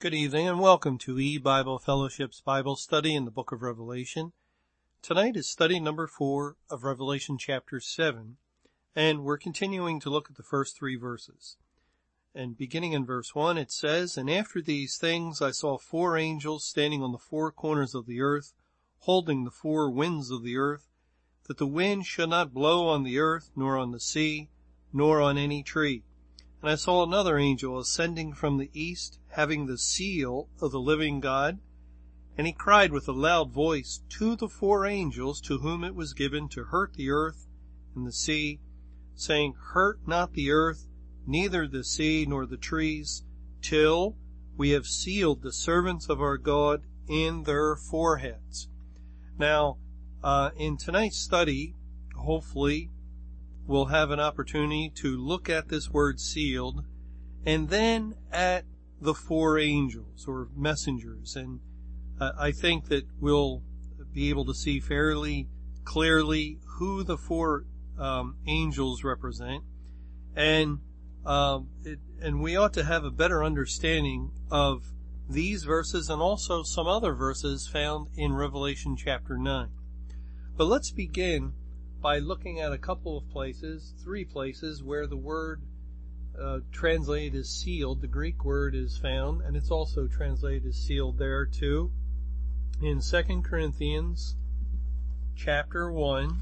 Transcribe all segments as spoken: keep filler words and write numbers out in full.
Good evening and welcome to E-Bible Fellowship's Bible study in the book of Revelation. Tonight is study number four of Revelation chapter seven, and we're continuing to look at the first three verses. And beginning in verse one, it says, "And after these things I saw four angels standing on the four corners of the earth, holding the four winds of the earth, that the wind should not blow on the earth, nor on the sea, nor on any tree. And I saw another angel ascending from the east, having the seal of the living God. And he cried with a loud voice to the four angels to whom it was given to hurt the earth and the sea, saying, Hurt not the earth, neither the sea nor the trees, till we have sealed the servants of our God in their foreheads." Now, uh, in tonight's study, hopefully, we'll have an opportunity to look at this word sealed and then at the four angels or messengers. And uh, I think that we'll be able to see fairly clearly who the four um, angels represent. And, um, it, and we ought to have a better understanding of these verses and also some other verses found in Revelation chapter nine. But let's begin by looking at a couple of places, three places, where the word uh, translated as sealed, the Greek word is found, and it's also translated as sealed there too. In Second Corinthians chapter one,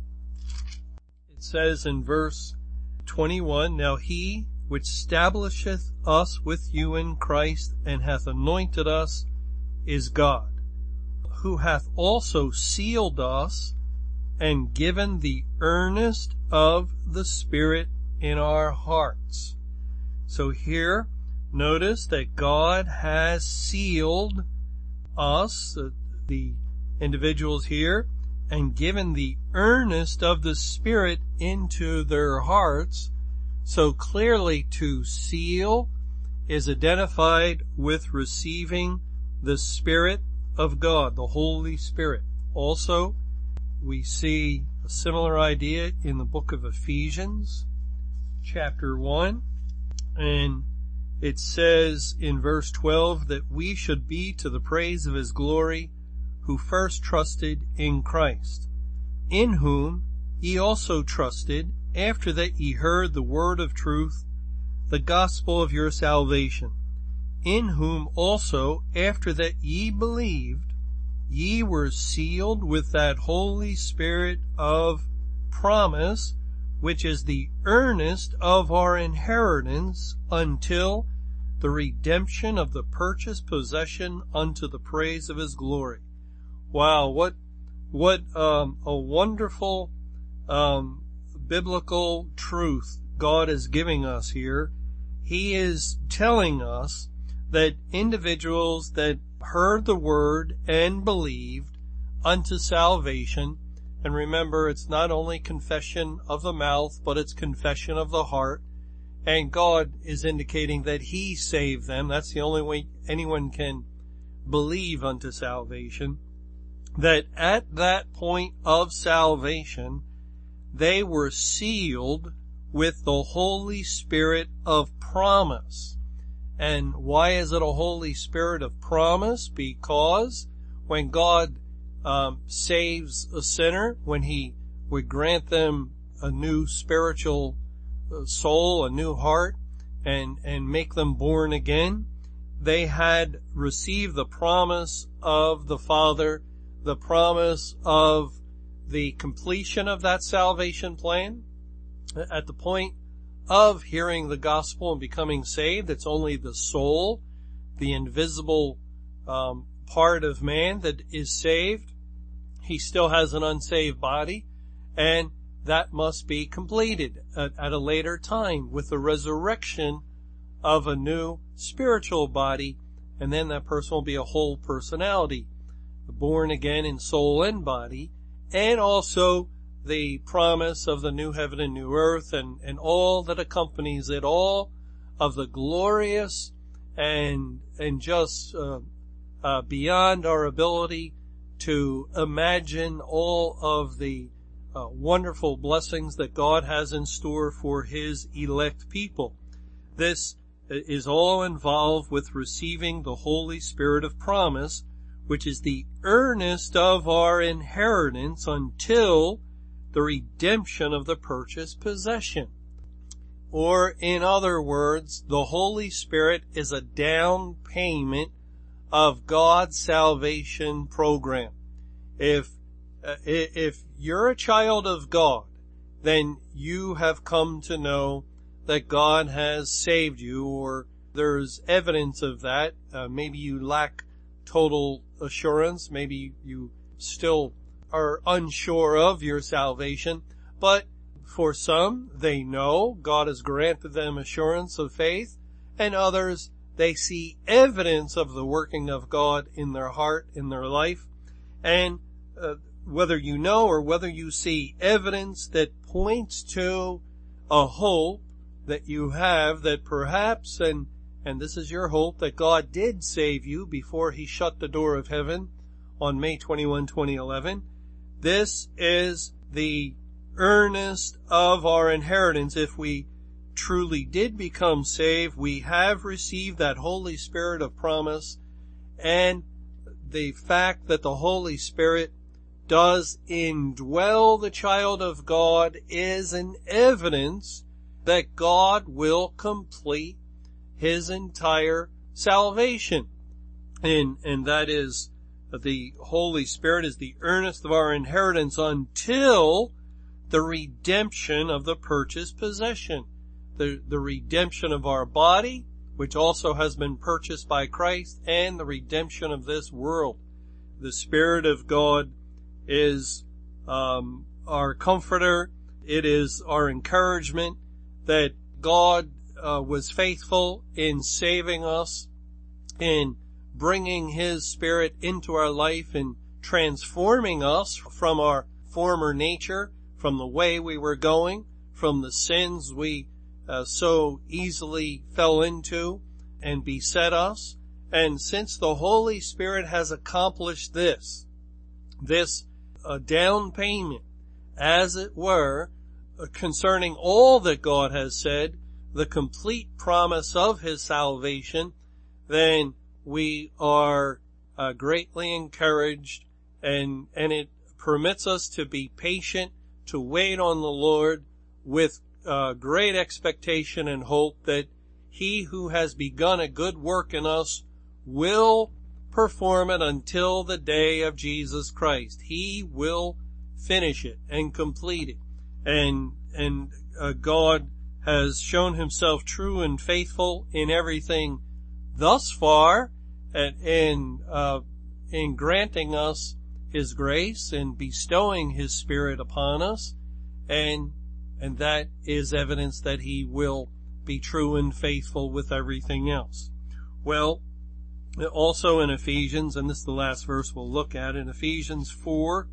it says in verse twenty-one, "Now he which establisheth us with you in Christ, and hath anointed us, is God, who hath also sealed us, and given the earnest of the Spirit in our hearts." So here, notice that God has sealed us, the, the individuals here, and given the earnest of the Spirit into their hearts. So clearly to seal is identified with receiving the Spirit of God, the Holy Spirit. Also, we see a similar idea in the book of Ephesians, chapter one, and it says in verse twelve that we should be to the praise of His glory, who first trusted in Christ, in whom ye also trusted, after that ye heard the word of truth, the gospel of your salvation, in whom also, after that ye believed, ye were sealed with that Holy Spirit of promise, which is the earnest of our inheritance until the redemption of the purchased possession unto the praise of His glory. Wow, what, what, um, a wonderful, um, biblical truth God is giving us here. He is telling us that individuals that heard the word and believed unto salvation, and remember, it's not only confession of the mouth, but it's confession of the heart, and God is indicating that He saved them. That's the only way anyone can believe unto salvation. That at that point of salvation, they were sealed with the Holy Spirit of promise. And why is it a Holy Spirit of promise? Because when God um, saves a sinner, when He would grant them a new spiritual soul, a new heart, and, and make them born again, they had received the promise of the Father, the promise of the completion of that salvation plan. At the point of hearing the gospel and becoming saved, it's only the soul, the invisible um, part of man that is saved. He still has an unsaved body, and that must be completed at, at a later time with the resurrection of a new spiritual body, and then that person will be a whole personality, born again in soul and body, and also the promise of the new heaven and new earth, and, and all that accompanies it, all of the glorious and, and just, uh, uh, beyond our ability to imagine all of the uh, wonderful blessings that God has in store for His elect people. This is all involved with receiving the Holy Spirit of promise, which is the earnest of our inheritance until the redemption of the purchased possession. Or, in other words, the Holy Spirit is a down payment of God's salvation program. If, uh, if you're a child of God, then you have come to know that God has saved you, or there's evidence of that. Uh, maybe you lack total assurance. Maybe you still are unsure of your salvation. But for some, they know God has granted them assurance of faith, and others, they see evidence of the working of God in their heart, in their life. And uh, whether you know or whether you see evidence that points to a hope that you have, that perhaps, and, and this is your hope, that God did save you before he shut the door of heaven on May twenty-first, twenty eleven. This is the earnest of our inheritance. If we truly did become saved, we have received that Holy Spirit of promise, and the fact that the Holy Spirit does indwell the child of God is an evidence that God will complete his entire salvation. And, and that is, the Holy Spirit is the earnest of our inheritance until the redemption of the purchased possession. The, the redemption of our body, which also has been purchased by Christ, and the redemption of this world. The Spirit of God is um, our comforter. It is our encouragement that God uh, was faithful in saving us, in bringing his Spirit into our life and transforming us from our former nature, from the way we were going, from the sins we uh, so easily fell into and beset us. And since the Holy Spirit has accomplished this, this uh, down payment, as it were, uh, concerning all that God has said, the complete promise of his salvation, then we are uh, greatly encouraged, and, and it permits us to be patient, to wait on the Lord with uh, great expectation and hope that he who has begun a good work in us will perform it until the day of Jesus Christ. He will finish it and complete it. And, and uh, God has shown himself true and faithful in everything thus far, and in, uh, in granting us his grace and bestowing his Spirit upon us. And, and that is evidence that he will be true and faithful with everything else. Well, also in Ephesians, and this is the last verse we'll look at, in Ephesians four,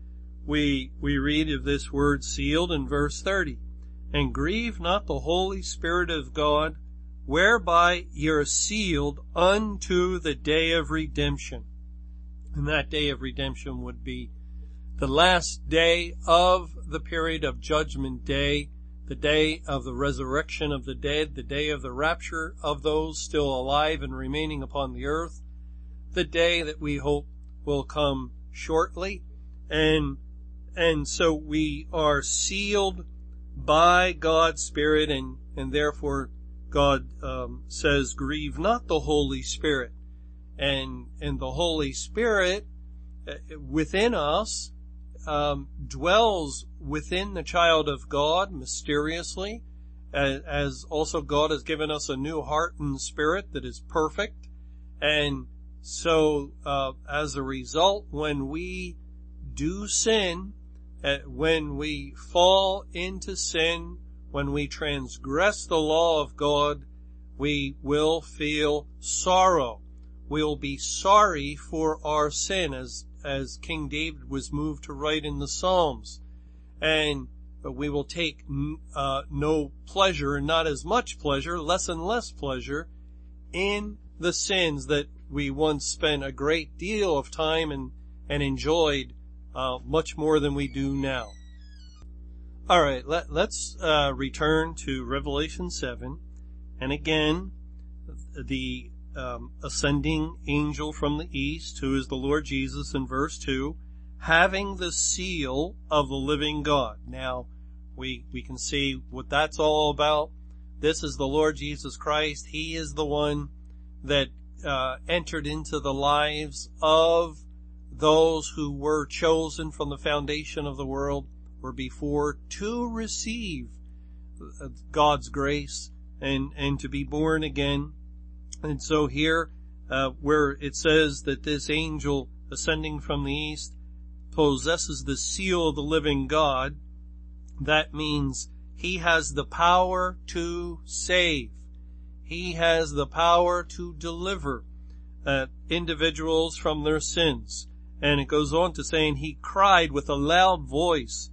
we, we read of this word sealed in verse thirty. And grieve not the Holy Spirit of God, whereby ye are sealed unto the day of redemption. And that day of redemption would be the last day of the period of Judgment Day, the day of the resurrection of the dead, the day of the rapture of those still alive and remaining upon the earth, the day that we hope will come shortly. And, and so we are sealed by God's Spirit, and, and therefore God um, says, grieve not the Holy Spirit. And, and the Holy Spirit uh, within us um, dwells within the child of God mysteriously, as, as also God has given us a new heart and spirit that is perfect. And so uh, as a result, when we do sin, uh, when we fall into sin, when we transgress the law of God, we will feel sorrow. We'll be sorry for our sin, as, as King David was moved to write in the Psalms. And we will take uh, no pleasure, not as much pleasure, less and less pleasure in the sins that we once spent a great deal of time and, and enjoyed uh, much more than we do now. All right, let, let's uh, return to Revelation seven. And again, the um, ascending angel from the east, who is the Lord Jesus in verse two, having the seal of the living God. Now, we, we can see what that's all about. This is the Lord Jesus Christ. He is the one that uh, entered into the lives of those who were chosen from the foundation of the world or before to receive God's grace and, and to be born again. And so here, uh, where it says that this angel ascending from the east possesses the seal of the living God, that means he has the power to save. He has the power to deliver uh, individuals from their sins. And it goes on to saying he cried with a loud voice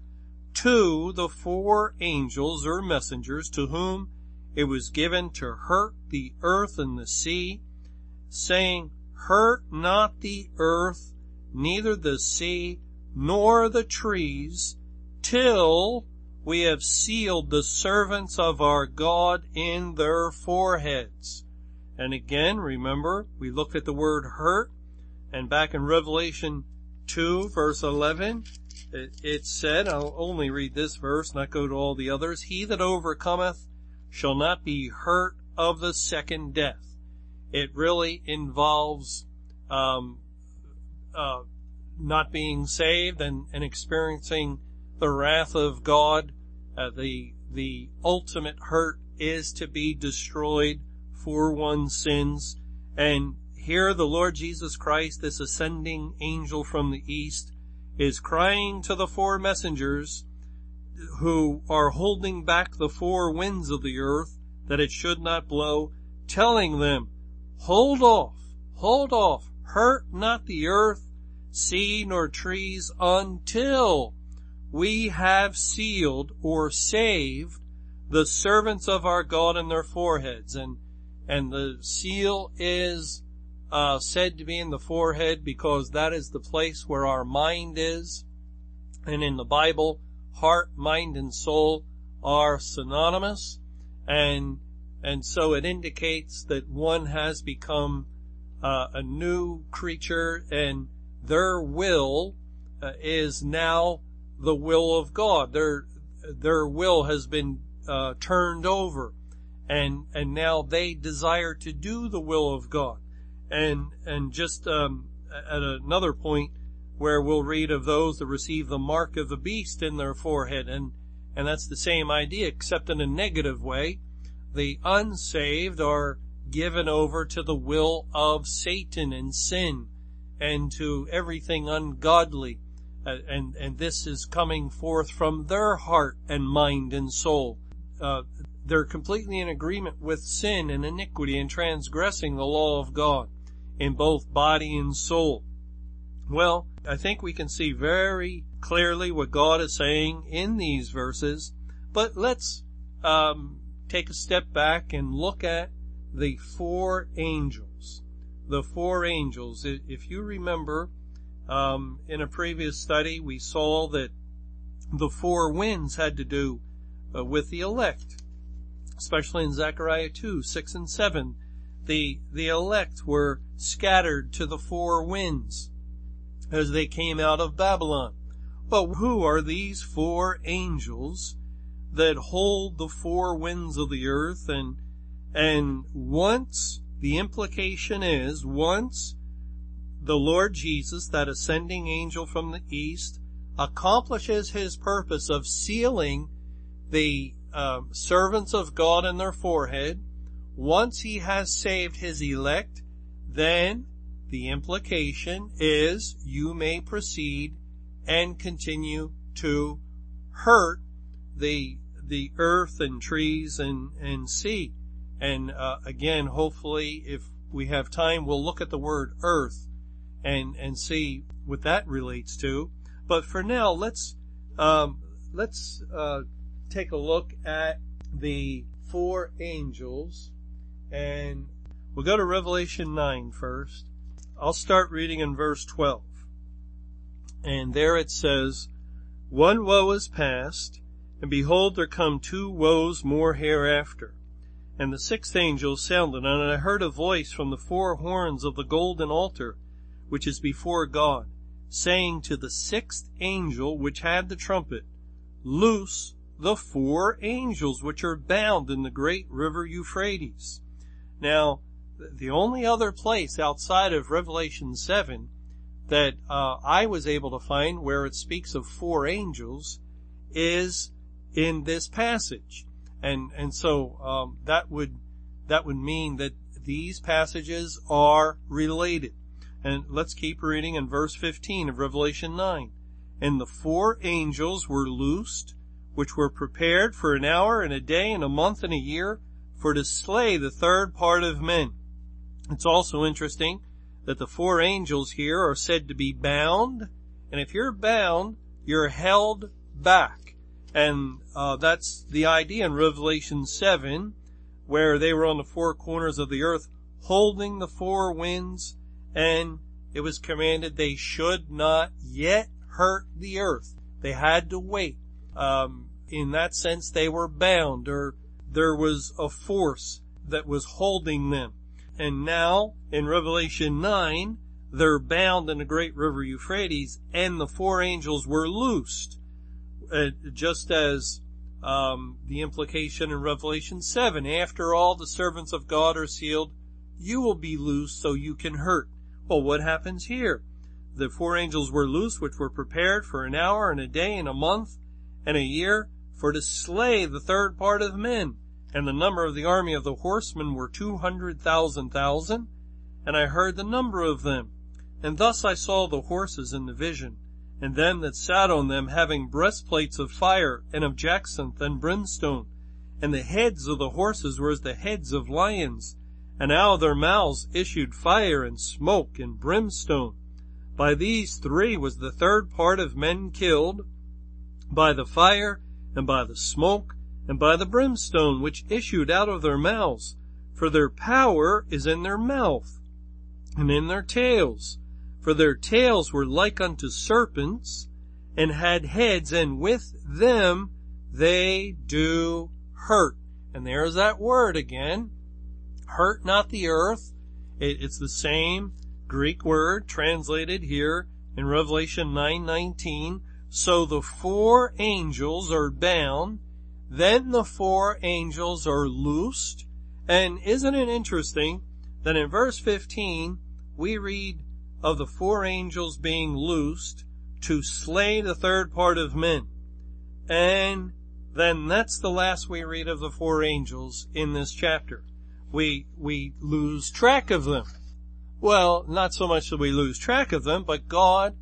to the four angels or messengers to whom it was given to hurt the earth and the sea, saying, hurt not the earth, neither the sea, nor the trees, till we have sealed the servants of our God in their foreheads. And again, remember, we looked at the word hurt, and back in Revelation two, verse eleven, it, it said, I'll only read this verse, not go to all the others, he that overcometh shall not be hurt of the second death. It really involves um, uh, not being saved and, and experiencing the wrath of God. Uh, the the ultimate hurt is to be destroyed for one's sins. And here the Lord Jesus Christ, this ascending angel from the east, is crying to the four messengers who are holding back the four winds of the earth that it should not blow, telling them, hold off, hold off, hurt not the earth, sea, nor trees, until we have sealed or saved the servants of our God in their foreheads. And, and the seal is, uh, said to be in the forehead because that is the place where our mind is. And in the Bible, heart, mind, and soul are synonymous. And, and so it indicates that one has become, uh, a new creature, and their will uh, is now the will of God. Their, their will has been, uh, turned over, and, and now they desire to do the will of God. And, and just, um, at another point where we'll read of those that receive the mark of the beast in their forehead, and, and that's the same idea, except in a negative way. The unsaved are given over to the will of Satan and sin and to everything ungodly. Uh, and, and this is coming forth from their heart and mind and soul. Uh, they're completely in agreement with sin and iniquity and transgressing the law of God in both body and soul. Well, I think we can see very clearly what God is saying in these verses, but let's um, take a step back and look at the four angels. The four angels. If you remember, Um, in a previous study, we saw that the four winds had to do uh, with the elect, especially in Zechariah two, six and seven. The, the elect were scattered to the four winds as they came out of Babylon. But who are these four angels that hold the four winds of the earth? And, and once, the implication is, once the Lord Jesus, that ascending angel from the east, accomplishes his purpose of sealing the uh, servants of God in their forehead, once he has saved his elect, then the implication is you may proceed and continue to hurt the the earth and trees and, and sea. And uh, again, hopefully, if we have time, we'll look at the word earth and and see what that relates to. But for now, let's um, let's uh, take a look at the four angels, and we'll go to Revelation nine first. I'll start reading in verse twelve, and there it says, "One woe is past, and behold, there come two woes more hereafter. And the sixth angel sounded, and I heard a voice from the four horns of the golden altar, which is before God, saying to the sixth angel which had the trumpet, Loose the four angels which are bound in the great river Euphrates. Now, the only other place outside of Revelation seven that uh, I was able to find where it speaks of four angels is in this passage. And, and so, um, that would, that would mean that these passages are related. And let's keep reading in verse fifteen of Revelation nine. And the four angels were loosed, which were prepared for an hour and a day and a month and a year, for to slay the third part of men. It's also interesting that the four angels here are said to be bound. And if you're bound, you're held back. And uh, that's the idea in Revelation seven, where they were on the four corners of the earth, holding the four winds, and it was commanded they should not yet hurt the earth. They had to wait. Um, in that sense, they were bound, or there was a force that was holding them. And now, in Revelation nine, they're bound in the great river Euphrates, and the four angels were loosed. Uh, just as um, the implication in Revelation seven, after all the servants of God are sealed, you will be loosed so you can hurt. Well, what happens here? The four angels were loosed, which were prepared for an hour and a day and a month and a year, for to slay the third part of men. And the number of the army of the horsemen were two hundred thousand thousand, and I heard the number of them. And thus I saw the horses in the vision, and them that sat on them having breastplates of fire and of jacinth and brimstone. And the heads of the horses were as the heads of lions, and out of their mouths issued fire and smoke and brimstone. By these three was the third part of men killed, by the fire, and by the smoke, and by the brimstone which issued out of their mouths. For their power is in their mouth, and in their tails. For their tails were like unto serpents, and had heads, and with them they do hurt. And there's that word again. Hurt not the earth. It, it's the same Greek word translated here in Revelation nine nineteen. So the four angels are bound, then the four angels are loosed. And isn't it interesting that in verse fifteen we read of the four angels being loosed to slay the third part of men. And then that's the last we read of the four angels in this chapter. We, we lose track of them. Well, not so much that we lose track of them, but God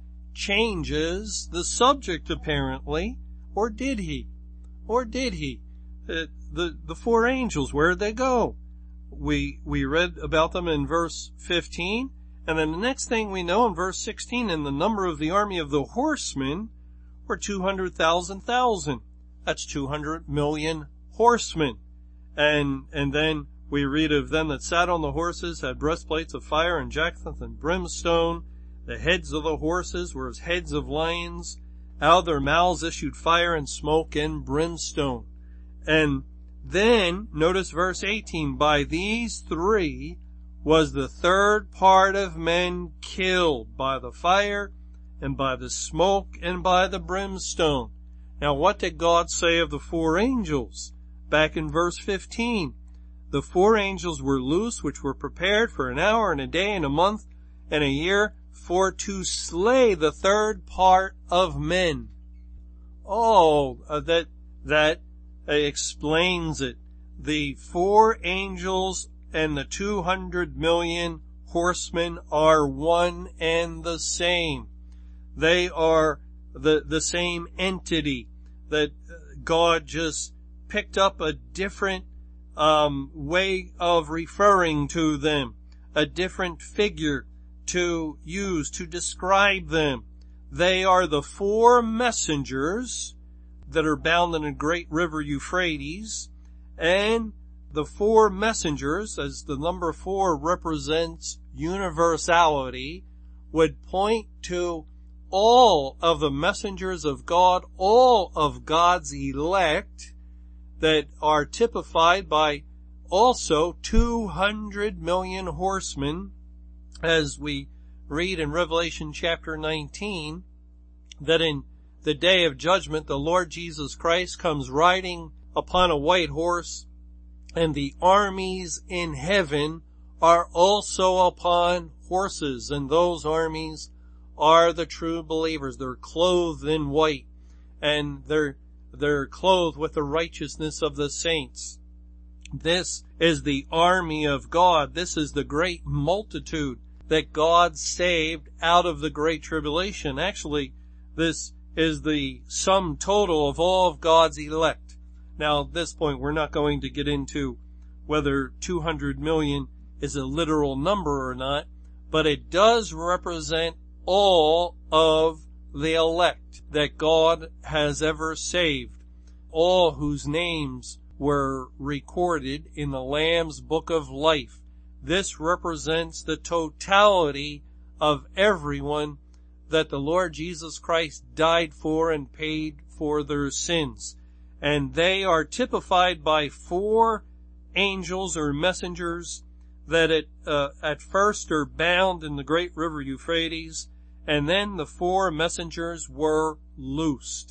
changes the subject apparently. Or did he? Or did he? Uh, the, the four angels, where did they go? We, we read about them in verse fifteen. And then the next thing we know in verse sixteen, and the number of the army of the horsemen were two hundred thousand thousand. That's two hundred million horsemen. And, and then we read of them that sat on the horses, had breastplates of fire and jacinth and brimstone. The heads of the horses were as heads of lions. Out of their mouths issued fire and smoke and brimstone. And then, notice verse eighteen, by these three was the third part of men killed, by the fire and by the smoke and by the brimstone. Now what did God say of the four angels? Back in verse fifteen, the four angels were loose, which were prepared for an hour and a day and a month and a year, for to slay the third part of men. Oh, uh, that, that uh, explains it. The four angels and the two hundred million horsemen are one and the same. They are the, the same entity that God just picked up a different, um, way of referring to them, a different figure to use to describe them. They are the four messengers that are bound in a great river Euphrates, and the four messengers, as the number four represents universality, would point to all of the messengers of God, all of God's elect that are typified by also two hundred million horsemen, as we read in Revelation chapter nineteen, that in the day of judgment the Lord Jesus Christ comes riding upon a white horse, and the armies in heaven are also upon horses, and those armies are the true believers. They're clothed in white, and they're they're clothed with the righteousness of the saints. This is the army of God. This is the great multitude that God saved out of the great tribulation. Actually, this is the sum total of all of God's elect. Now, at this point, we're not going to get into whether two hundred million is a literal number or not, but it does represent all of the elect that God has ever saved, all whose names were recorded in the Lamb's Book of Life. This represents the totality of everyone that the Lord Jesus Christ died for and paid for their sins. And they are typified by four angels or messengers that at, uh, at first are bound in the great river Euphrates, and then the four messengers were loosed.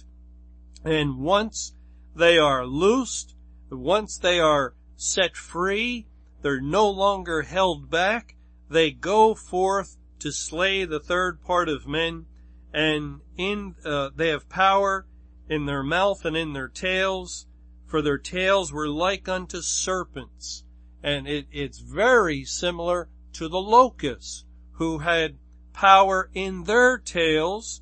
And once they are loosed, once they are set free, they're no longer held back. They go forth to slay the third part of men, and in uh, they have power in their mouth and in their tails, for their tails were like unto serpents. And it, it's very similar to the locusts, who had power in their tails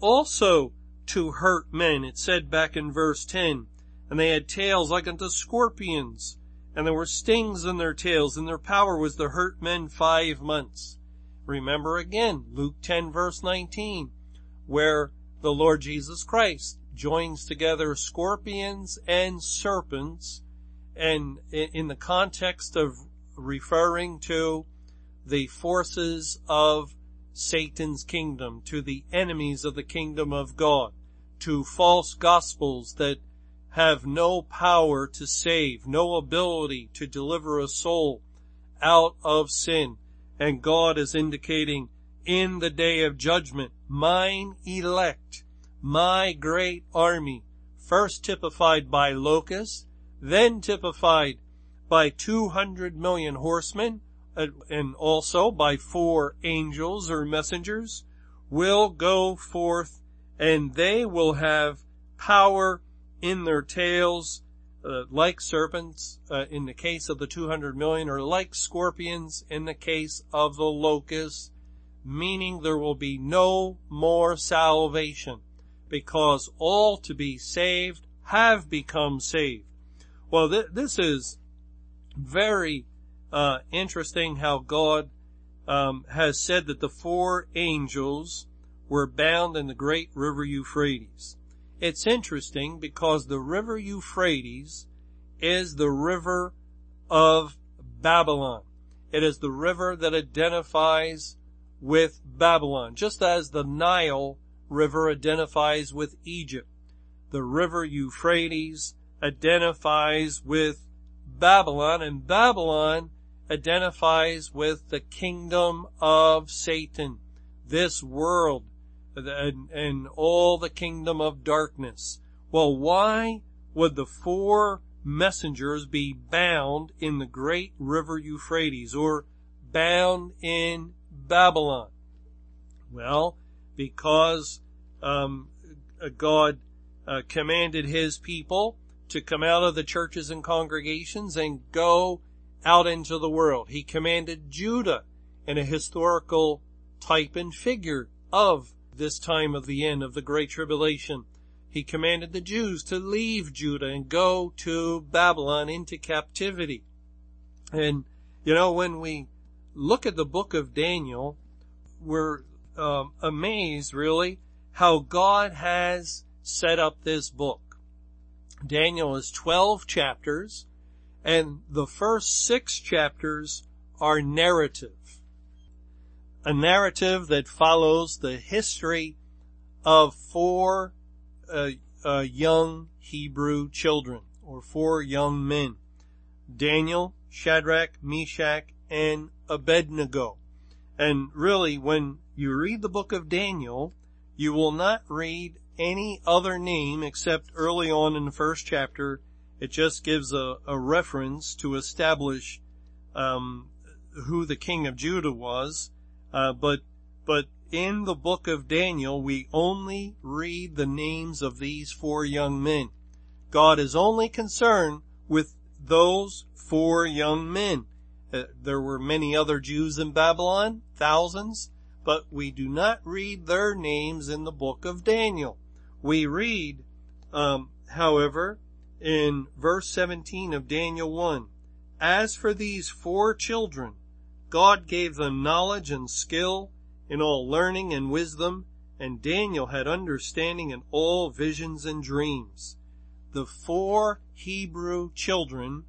also to hurt men. It said back in verse ten, and they had tails like unto scorpions, and there were stings in their tails, and their power was to hurt men five months. Remember again, Luke ten verse nineteen, where the Lord Jesus Christ joins together scorpions and serpents, and in the context of referring to the forces of Satan's kingdom, to the enemies of the kingdom of God, to false gospels that have no power to save, no ability to deliver a soul out of sin. And God is indicating in the day of judgment, mine elect, my great army, first typified by locusts, then typified by two hundred million horsemen, and also by four angels or messengers, will go forth, and they will have power in their tails, uh, like serpents uh, in the case of the two hundred million, or like scorpions in the case of the locusts, meaning there will be no more salvation, because all to be saved have become saved. Well, th- this is very uh, interesting how God um, has said that the four angels were bound in the great river Euphrates. It's interesting because the river Euphrates is the river of Babylon. It is the river that identifies with Babylon, just as the Nile River identifies with Egypt. The river Euphrates identifies with Babylon, and Babylon identifies with the kingdom of Satan, this world, and, and all the kingdom of darkness. Well, why would the four messengers be bound in the great river Euphrates, or bound in Babylon? Well, because um, God uh, commanded his people to come out of the churches and congregations and go out into the world. He commanded Judah in a historical type and figure of this time of the end of the Great Tribulation. He commanded the Jews to leave Judah and go to Babylon into captivity. And, you know, when we look at the book of Daniel, we're um, amazed, really, how God has set up this book. Daniel is twelve chapters, and the first six chapters are narrative. A narrative that follows the history of four uh, uh, young Hebrew children, or four young men. Daniel, Shadrach, Meshach, and Abednego. And really, when you read the book of Daniel, you will not read any other name except early on in the first chapter. It just gives a, a reference to establish um, who the king of Judah was. Uh, but but in the book of Daniel, we only read the names of these four young men. God is only concerned with those four young men. Uh, there were many other Jews in Babylon, thousands, but we do not read their names in the book of Daniel. We read, um, however, in verse seventeen of Daniel one, as for these four children, God gave them knowledge and skill in all learning and wisdom, and Daniel had understanding in all visions and dreams. The four Hebrew children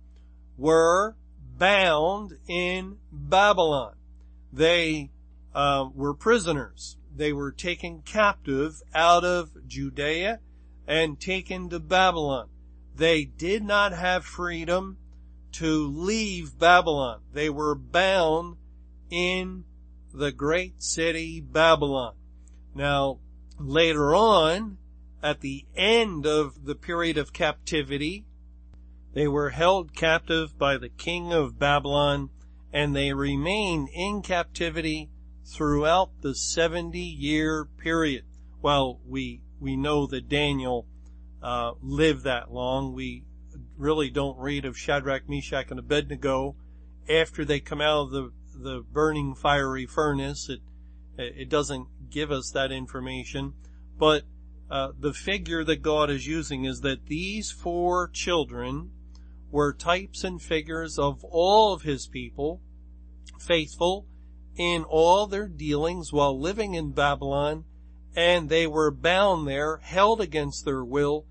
were bound in Babylon. They uh, were prisoners. They were taken captive out of Judea and taken to Babylon. They did not have freedom to leave Babylon. They were bound in the great city Babylon. Now, later on, at the end of the period of captivity, they were held captive by the king of Babylon, and they remained in captivity throughout the seventy-year period. Well, we we know that Daniel uh, lived that long. We really don't read of Shadrach, Meshach, and Abednego after they come out of the the burning fiery furnace. It it doesn't give us that information, but uh, the figure that God is using is that these four children were types and figures of all of his people, faithful in all their dealings while living in Babylon, and they were bound there, held against their will,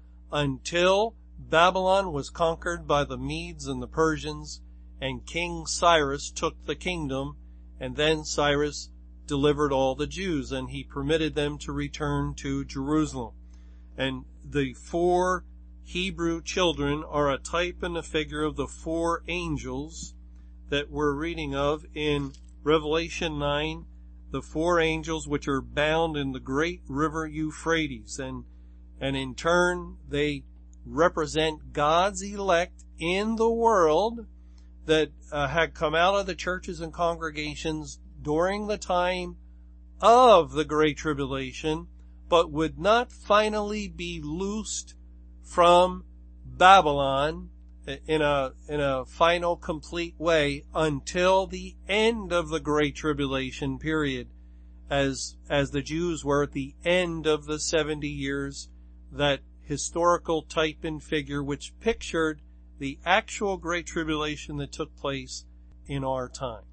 until Babylon was conquered by the Medes and the Persians, and King Cyrus took the kingdom, and then Cyrus delivered all the Jews, and he permitted them to return to Jerusalem. And the four Hebrew children are a type and a figure of the four angels that we're reading of in Revelation nine, the four angels which are bound in the great river Euphrates, and and in turn they represent God's elect in the world that uh, had come out of the churches and congregations during the time of the Great Tribulation, but would not finally be loosed from Babylon in a in a final, complete way until the end of the Great Tribulation period, as as the Jews were at the end of the seventy years, that historical type and figure which pictured the actual Great Tribulation that took place in our time.